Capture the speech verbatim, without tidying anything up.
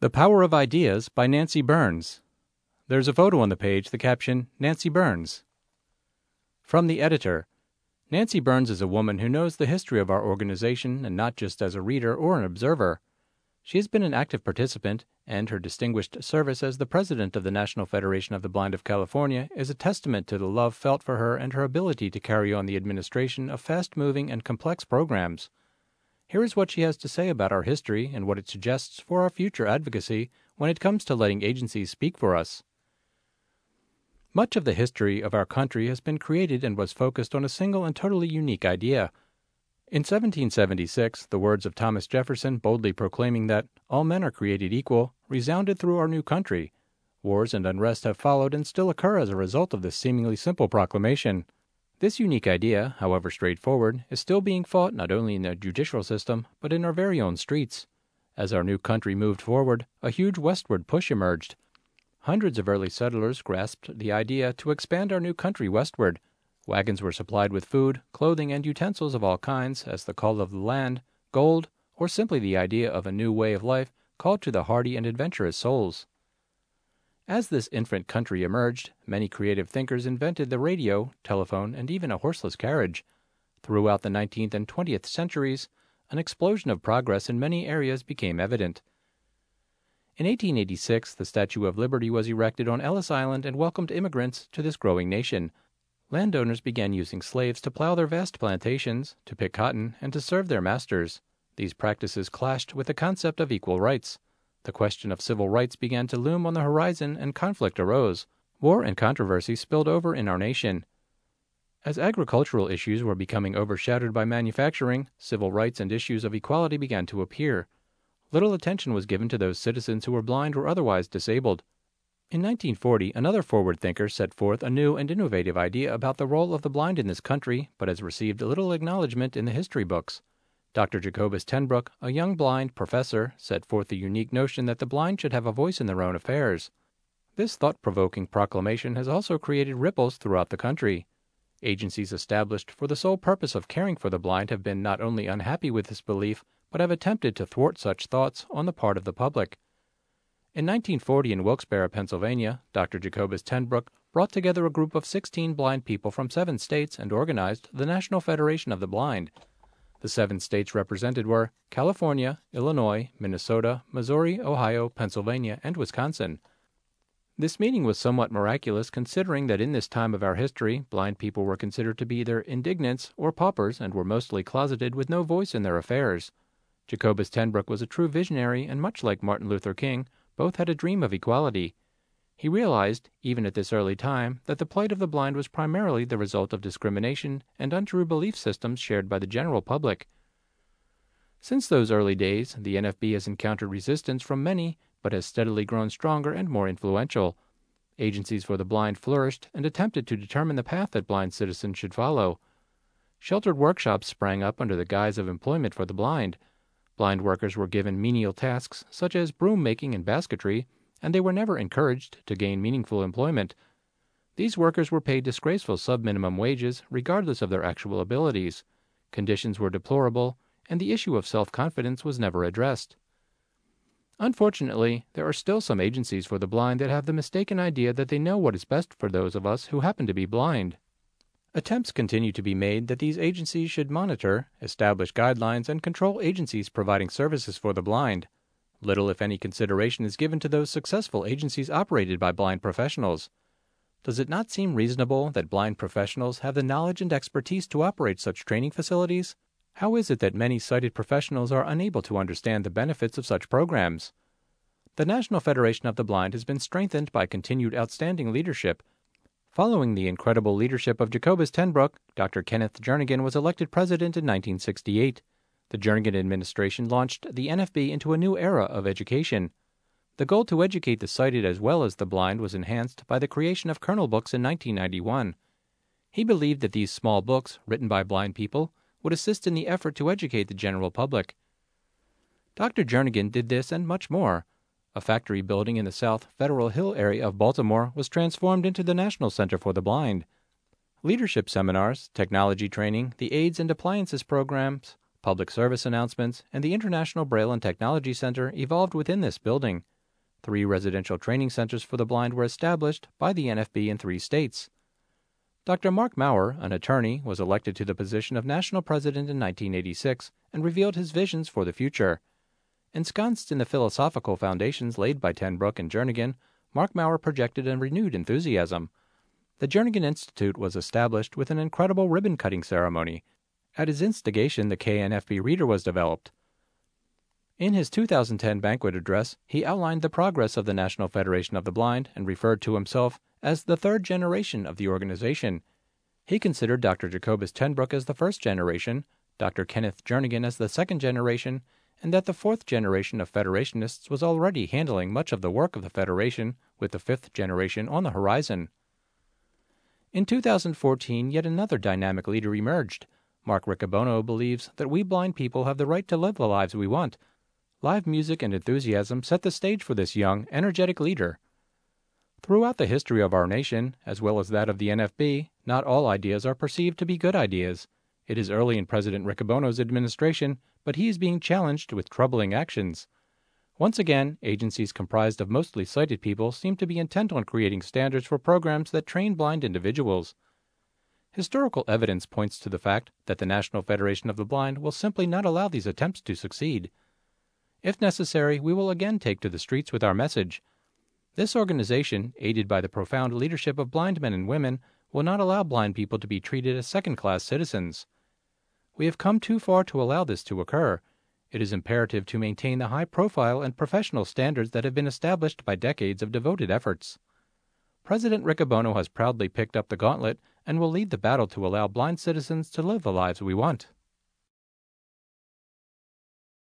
The Power of Ideas by Nancy Burns. There's a photo on the page, the caption, Nancy Burns. From the editor. Nancy Burns is a woman who knows the history of our organization, and not just as a reader or an observer. She has been an active participant, and her distinguished service as the president of the National Federation of the Blind of California is a testament to the love felt for her and her ability to carry on the administration of fast-moving and complex programs. Here is what she has to say about our history and what it suggests for our future advocacy when it comes to letting agencies speak for us. Much of the history of our country has been created and was focused on a single and totally unique idea. In seventeen seventy-six, the words of Thomas Jefferson boldly proclaiming that all men are created equal resounded through our new country. Wars and unrest have followed and still occur as a result of this seemingly simple proclamation. This unique idea, however straightforward, is still being fought not only in the judicial system, but in our very own streets. As our new country moved forward, a huge westward push emerged. Hundreds of early settlers grasped the idea to expand our new country westward. Wagons were supplied with food, clothing, and utensils of all kinds as the call of the land, gold, or simply the idea of a new way of life called to the hardy and adventurous souls. As this infant country emerged, many creative thinkers invented the radio, telephone, and even a horseless carriage. Throughout the nineteenth and twentieth centuries, an explosion of progress in many areas became evident. In eighteen eighty-six, the Statue of Liberty was erected on Ellis Island and welcomed immigrants to this growing nation. Landowners began using slaves to plow their vast plantations, to pick cotton, and to serve their masters. These practices clashed with the concept of equal rights. The question of civil rights began to loom on the horizon and conflict arose. War and controversy spilled over in our nation. As agricultural issues were becoming overshadowed by manufacturing, civil rights and issues of equality began to appear. Little attention was given to those citizens who were blind or otherwise disabled. In nineteen forty, another forward thinker set forth a new and innovative idea about the role of the blind in this country, but has received little acknowledgement in the history books. Doctor Jacobus Tenbrook, a young blind professor, set forth the unique notion that the blind should have a voice in their own affairs. This thought-provoking proclamation has also created ripples throughout the country. Agencies established for the sole purpose of caring for the blind have been not only unhappy with this belief, but have attempted to thwart such thoughts on the part of the public. In nineteen forty in Wilkes-Barre, Pennsylvania, Doctor Jacobus Tenbrook brought together a group of sixteen blind people from seven states and organized the National Federation of the Blind. The seven states represented were California, Illinois, Minnesota, Missouri, Ohio, Pennsylvania, and Wisconsin. This meeting was somewhat miraculous considering that in this time of our history, blind people were considered to be either indigents or paupers and were mostly closeted with no voice in their affairs. Jacobus Tenbrook was a true visionary, and much like Martin Luther King, both had a dream of equality. He realized, even at this early time, that the plight of the blind was primarily the result of discrimination and untrue belief systems shared by the general public. Since those early days, the N F B has encountered resistance from many, but has steadily grown stronger and more influential. Agencies for the blind flourished and attempted to determine the path that blind citizens should follow. Sheltered workshops sprang up under the guise of employment for the blind. Blind workers were given menial tasks such as broom making and basketry, and they were never encouraged to gain meaningful employment. These workers were paid disgraceful sub-minimum wages regardless of their actual abilities. Conditions were deplorable, and the issue of self-confidence was never addressed. Unfortunately, there are still some agencies for the blind that have the mistaken idea that they know what is best for those of us who happen to be blind. Attempts continue to be made that these agencies should monitor, establish guidelines, and control agencies providing services for the blind. Little, if any, consideration is given to those successful agencies operated by blind professionals. Does it not seem reasonable that blind professionals have the knowledge and expertise to operate such training facilities? How is it that many sighted professionals are unable to understand the benefits of such programs? The National Federation of the Blind has been strengthened by continued outstanding leadership. Following the incredible leadership of Jacobus Tenbrook, Doctor Kenneth Jernigan was elected president in nineteen sixty-eight. The Jernigan administration launched the N F B into a new era of education. The goal to educate the sighted as well as the blind was enhanced by the creation of Kernel Books in nineteen ninety-one. He believed that these small books, written by blind people, would assist in the effort to educate the general public. Doctor Jernigan did this and much more. A factory building in the South Federal Hill area of Baltimore was transformed into the National Center for the Blind. Leadership seminars, technology training, the AIDS and appliances programs, public service announcements, and the International Braille and Technology Center evolved within this building. Three residential training centers for the blind were established by the N F B in three states. Doctor Mark Maurer, an attorney, was elected to the position of national president in nineteen eighty-six and revealed his visions for the future. Ensconced in the philosophical foundations laid by Ten Broeck and Jernigan, Mark Maurer projected a renewed enthusiasm. The Jernigan Institute was established with an incredible ribbon-cutting ceremony. At his instigation, the K N F B Reader was developed. In his two thousand ten banquet address, he outlined the progress of the National Federation of the Blind and referred to himself as the third generation of the organization. He considered Doctor Jacobus Ten Broeck as the first generation, Doctor Kenneth Jernigan as the second generation, and that the fourth generation of Federationists was already handling much of the work of the Federation, with the fifth generation on the horizon. In two thousand fourteen, yet another dynamic leader emerged. Mark Riccobono believes that we blind people have the right to live the lives we want. Live music and enthusiasm set the stage for this young, energetic leader. Throughout the history of our nation, as well as that of the N F B, not all ideas are perceived to be good ideas. It is early in President Riccobono's administration, but he is being challenged with troubling actions. Once again, agencies comprised of mostly sighted people seem to be intent on creating standards for programs that train blind individuals. Historical evidence points to the fact that the National Federation of the Blind will simply not allow these attempts to succeed. If necessary, we will again take to the streets with our message. This organization, aided by the profound leadership of blind men and women, will not allow blind people to be treated as second-class citizens. We have come too far to allow this to occur. It is imperative to maintain the high profile and professional standards that have been established by decades of devoted efforts. President Riccobono has proudly picked up the gauntlet and will lead the battle to allow blind citizens to live the lives we want.